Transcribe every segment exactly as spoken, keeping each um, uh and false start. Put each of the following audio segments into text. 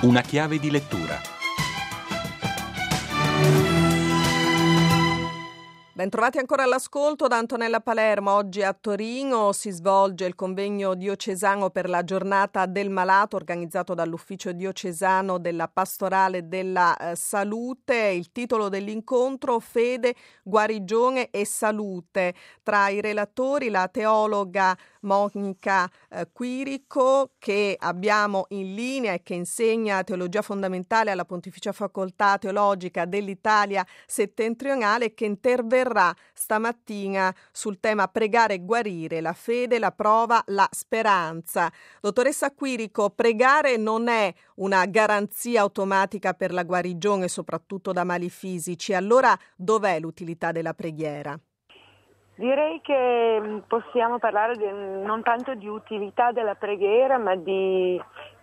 Una chiave di lettura. Bentrovati ancora all'ascolto da Antonella Palermo. Oggi a Torino si svolge il convegno diocesano per la giornata del malato organizzato dall'Ufficio diocesano della Pastorale della eh, Salute. Il titolo dell'incontro: Fede, guarigione e salute. Tra i relatori la teologa Monica eh, Quirico, che abbiamo in linea e che insegna teologia fondamentale alla Pontificia Facoltà Teologica dell'Italia settentrionale, che interverrà stamattina sul tema pregare e guarire, la fede, la prova, la speranza. Dottoressa Quirico, pregare non è una garanzia automatica per la guarigione, soprattutto da mali fisici. Allora dov'è l'utilità della preghiera? Direi che possiamo parlare di, non tanto di utilità della preghiera, ma di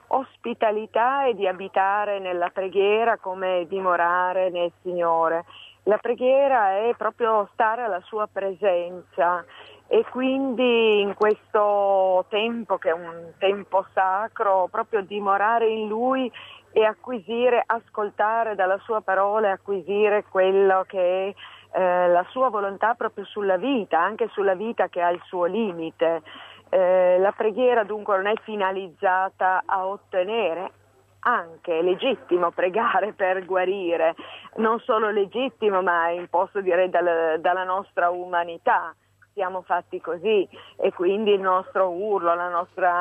ospitalità e di abitare nella preghiera come dimorare nel Signore. La preghiera è proprio stare alla sua presenza e quindi in questo tempo, che è un tempo sacro, proprio dimorare in Lui e acquisire, ascoltare dalla sua parola, acquisire quello che è Eh, la sua volontà proprio sulla vita, anche sulla vita che ha il suo limite. Eh, la preghiera dunque non è finalizzata a ottenere, anche è legittimo pregare per guarire, non solo legittimo ma imposto direi dal, dalla nostra umanità. Siamo fatti così e quindi il nostro urlo, la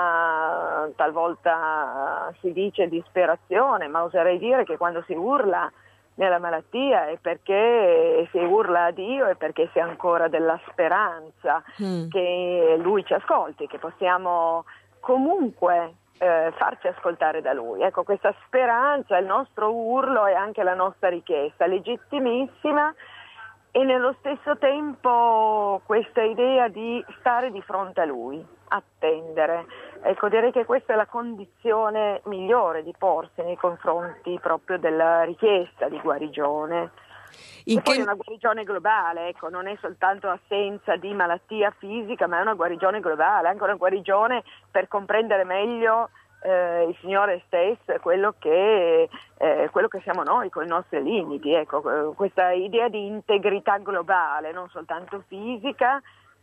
nostra talvolta si dice disperazione, ma oserei dire che quando si urla nella malattia è perché si urla a Dio e perché si ha ancora della speranza mm. che Lui ci ascolti, che possiamo comunque eh, farci ascoltare da Lui. Ecco, questa speranza, il nostro urlo è anche la nostra richiesta, legittimissima, e nello stesso tempo questa idea di stare di fronte a Lui, attendere. Ecco, direi che questa è la condizione migliore di porsi nei confronti proprio della richiesta di guarigione. In e che... poi è una guarigione globale, ecco, non è soltanto assenza di malattia fisica, ma è una guarigione globale, anche una guarigione per comprendere meglio eh, il Signore stesso e quello che, eh, quello che siamo noi con i nostri limiti. Ecco, questa idea di integrità globale, non soltanto fisica.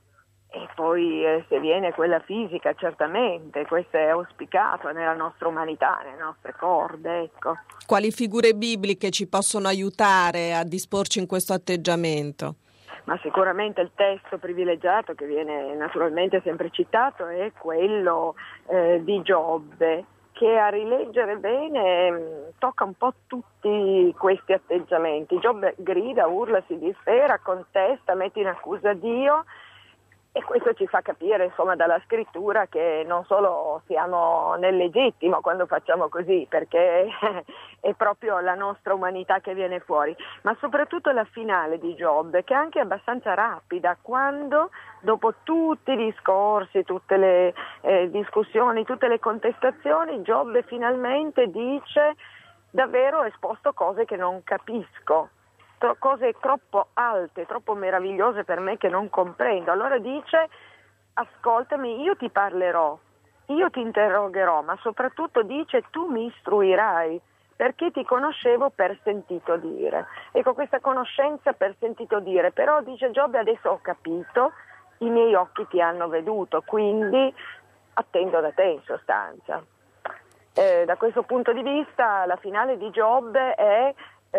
E poi eh, se viene quella fisica, certamente, questo è auspicato nella nostra umanità, nelle nostre corde, ecco. Quali figure bibliche ci possono aiutare a disporci in questo atteggiamento? Ma sicuramente il testo privilegiato che viene naturalmente sempre citato è quello eh, di Giobbe, che a rileggere bene mh, tocca un po' tutti questi atteggiamenti. Giobbe grida, urla, si dispera, contesta, mette in accusa Dio. E questo ci fa capire, insomma, dalla scrittura che non solo siamo nel legittimo quando facciamo così, perché è proprio la nostra umanità che viene fuori, ma soprattutto la finale di Giobbe, che è anche abbastanza rapida, quando dopo tutti i discorsi, tutte le eh, discussioni, tutte le contestazioni, Giobbe finalmente dice: davvero ho esposto cose che non capisco, cose troppo alte, troppo meravigliose per me che non comprendo. Allora dice: ascoltami, io ti parlerò, io ti interrogherò, ma soprattutto dice: tu mi istruirai, perché ti conoscevo per sentito dire. Ecco, questa conoscenza per sentito dire, però dice Giobbe: adesso ho capito, i miei occhi ti hanno veduto, quindi attendo da te, in sostanza. Eh, da questo punto di vista la finale di Giobbe è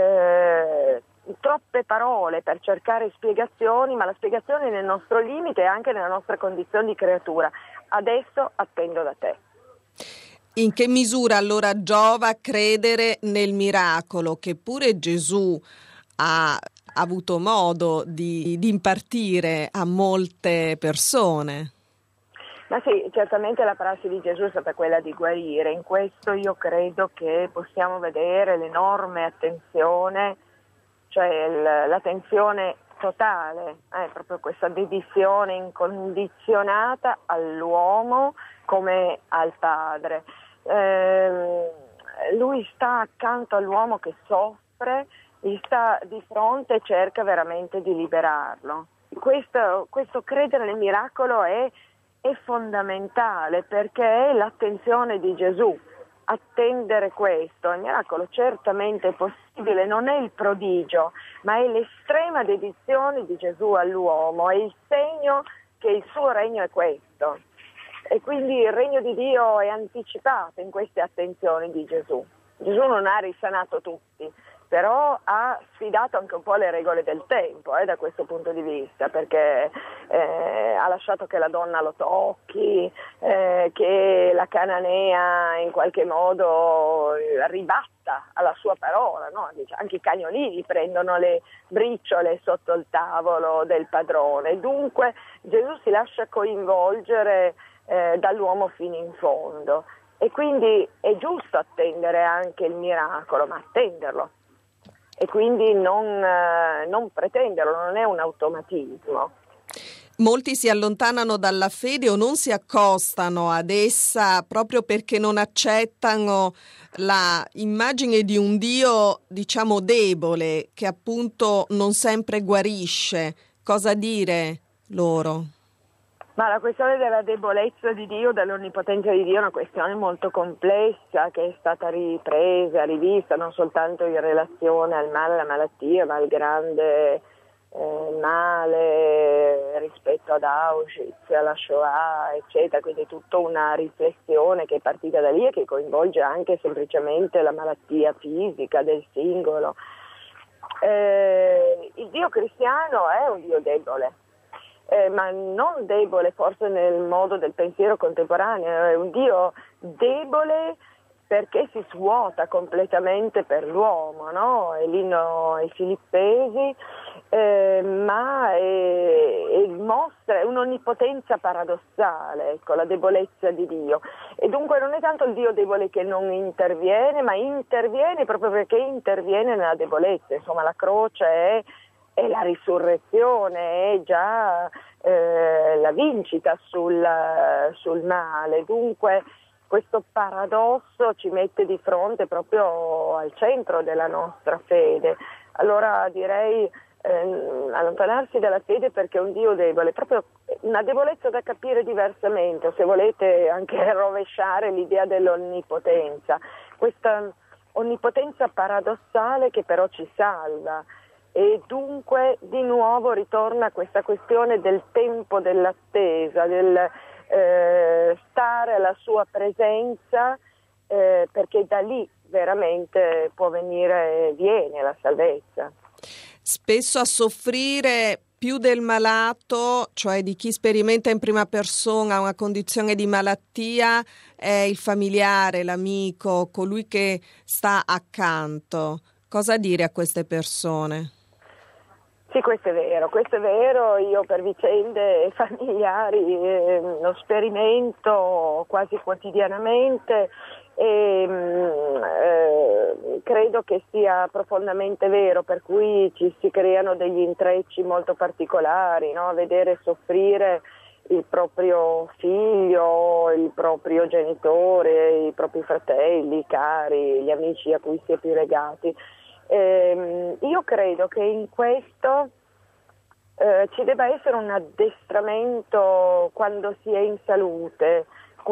eh, troppe parole per cercare spiegazioni, ma la spiegazione è nel nostro limite e anche nella nostra condizione di creatura. Adesso attendo da te. In che misura allora giova credere nel miracolo che pure Gesù ha avuto modo di, di impartire a molte persone? Ma sì, certamente la prassi di Gesù è stata quella di guarire. In questo io credo che possiamo vedere l'enorme attenzione, cioè l'attenzione totale, eh, proprio questa dedizione incondizionata all'uomo come al Padre. Eh, lui sta accanto all'uomo che soffre, gli sta di fronte e cerca veramente di liberarlo. Questo, questo credere nel miracolo è, è fondamentale, perché è l'attenzione di Gesù attendere questo. Il miracolo certamente è possibile, non è il prodigio, ma è l'estrema dedizione di Gesù all'uomo, è il segno che il suo regno è questo. E quindi il regno di Dio è anticipato in queste attenzioni di Gesù. Gesù non ha risanato tutti, però ha sfidato anche un po' le regole del tempo eh, da questo punto di vista, perché eh, ha lasciato che la donna lo tocchi, eh, che la cananea in qualche modo ribatta alla sua parola, no? Anche i cagnolini prendono le briciole sotto il tavolo del padrone. Dunque Gesù si lascia coinvolgere eh, dall'uomo fino in fondo, e quindi è giusto attendere anche il miracolo, ma attenderlo. E quindi non, eh, non pretenderlo, non è un automatismo. Molti si allontanano dalla fede o non si accostano ad essa proprio perché non accettano la immagine di un Dio, diciamo, debole, che appunto non sempre guarisce. Cosa dire loro? Ma la questione della debolezza di Dio, dell'onnipotenza di Dio è una questione molto complessa, che è stata ripresa, rivista non soltanto in relazione al male, alla malattia, ma al grande eh, male rispetto ad Auschwitz, alla Shoah, eccetera. Quindi tutta una riflessione che è partita da lì e che coinvolge anche semplicemente la malattia fisica del singolo. Eh, il Dio cristiano è un Dio debole. Eh, ma non debole forse nel modo del pensiero contemporaneo, è un Dio debole perché si svuota completamente per l'uomo, no? È l'inno ai Filippesi, eh, ma è, è mostra un'onnipotenza paradossale, ecco, la debolezza di Dio. E dunque non è tanto il Dio debole che non interviene, ma interviene proprio perché interviene nella debolezza. Insomma, la croce è E la risurrezione è già eh, la vincita sul, sul male. Dunque questo paradosso ci mette di fronte proprio al centro della nostra fede. Allora direi eh, allontanarsi dalla fede perché è un Dio debole, proprio una debolezza da capire diversamente, o se volete anche rovesciare l'idea dell'onnipotenza, questa onnipotenza paradossale che però ci salva. E dunque di nuovo ritorna questa questione del tempo dell'attesa, del eh, stare alla sua presenza, eh, perché da lì veramente può venire, viene la salvezza. Spesso a soffrire più del malato, cioè di chi sperimenta in prima persona una condizione di malattia, è il familiare, l'amico, colui che sta accanto. Cosa dire a queste persone? Sì, questo è vero, questo è vero, io per vicende familiari eh, lo sperimento quasi quotidianamente e eh, credo che sia profondamente vero, per cui ci si creano degli intrecci molto particolari, no? Vedere soffrire il proprio figlio, il proprio genitore, i propri fratelli, i cari, gli amici a cui si è più legati. Eh, io credo che in questo eh, ci debba essere un addestramento quando si è in salute,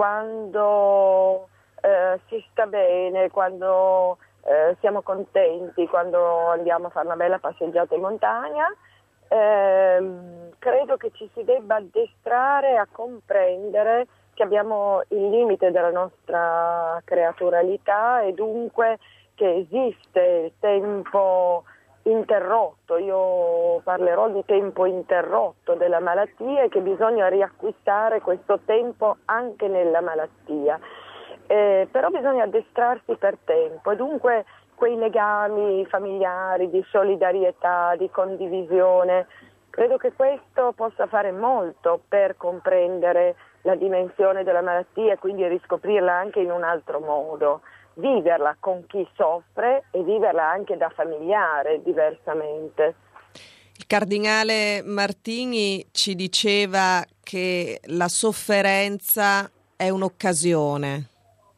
quando eh, si sta bene, quando eh, siamo contenti, quando andiamo a fare una bella passeggiata in montagna. Eh, credo che ci si debba addestrare a comprendere che abbiamo il limite della nostra creaturalità e dunque che esiste il tempo interrotto. Io parlerò di tempo interrotto della malattia e che bisogna riacquistare questo tempo anche nella malattia, eh, però bisogna addestrarsi per tempo e dunque quei legami familiari di solidarietà, di condivisione, credo che questo possa fare molto per comprendere la dimensione della malattia e quindi riscoprirla anche in un altro modo. Viverla con chi soffre e viverla anche da familiare diversamente. Il cardinale Martini ci diceva che la sofferenza è un'occasione.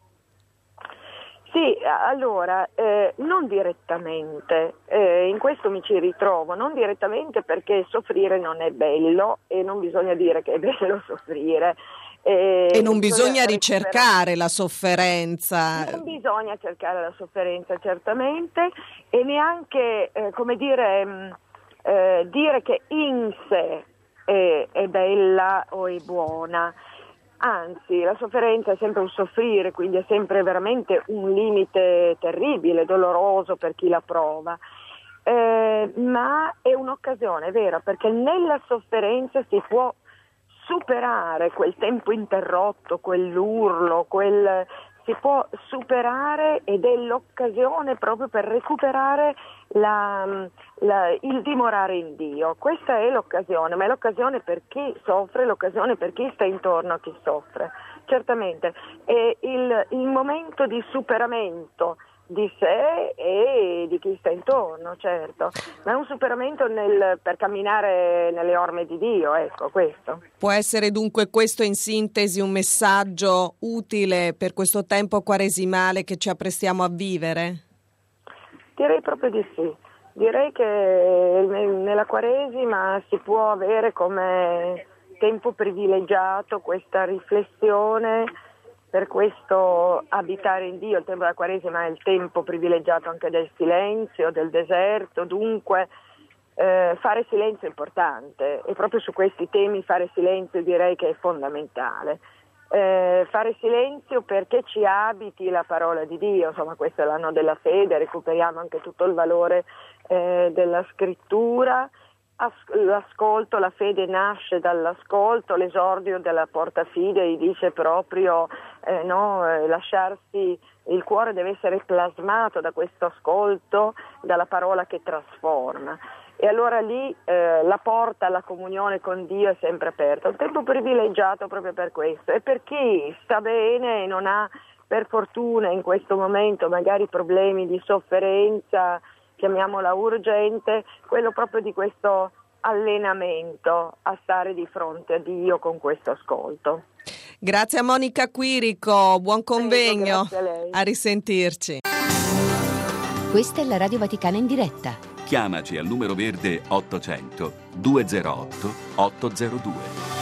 Sì, allora, eh, non direttamente, eh, in questo mi ci ritrovo, non direttamente perché soffrire non è bello e non bisogna dire che è bello soffrire. E, e non bisogna recuperare. ricercare la sofferenza. Non bisogna cercare la sofferenza, certamente, e neanche, eh, come dire, mh, eh, dire che in sé è, è bella o è buona. Anzi, la sofferenza è sempre un soffrire, quindi è sempre veramente un limite terribile, doloroso per chi la prova. Eh, ma è un'occasione, è vero, perché nella sofferenza si può superare quel tempo interrotto, quell'urlo, quel si può superare, ed è l'occasione proprio per recuperare la, la, il dimorare in Dio. Questa è l'occasione, ma è l'occasione per chi soffre, l'occasione per chi sta intorno a chi soffre. Certamente è il, il momento di superamento di sé e di chi sta intorno, certo, ma è un superamento nel, per camminare nelle orme di Dio, ecco, questo. Può essere dunque questo in sintesi un messaggio utile per questo tempo quaresimale che ci apprestiamo a vivere? Direi proprio di sì, direi che nella Quaresima si può avere come tempo privilegiato questa riflessione. Per questo abitare in Dio, il tempo della Quaresima è il tempo privilegiato anche del silenzio, del deserto, dunque eh, fare silenzio è importante, e proprio su questi temi fare silenzio direi che è fondamentale. Eh, fare silenzio perché ci abiti la parola di Dio, insomma questo è l'anno della fede, recuperiamo anche tutto il valore eh, della scrittura. L'ascolto, la fede nasce dall'ascolto, l'esordio della Porta Fidei dice proprio eh, no, eh, lasciarsi, il cuore deve essere plasmato da questo ascolto, dalla parola che trasforma, e allora lì eh, la porta alla comunione con Dio è sempre aperta, un tempo privilegiato proprio per questo, e per chi sta bene e non ha per fortuna in questo momento magari problemi di sofferenza, chiamiamola urgente, quello proprio di questo allenamento a stare di fronte a Dio con questo ascolto. Grazie a Monica Quirico, buon convegno, Prego, grazie a lei. A risentirci. Questa è la Radio Vaticana in diretta. Chiamaci al numero verde ottocento duecentotto ottocentodue.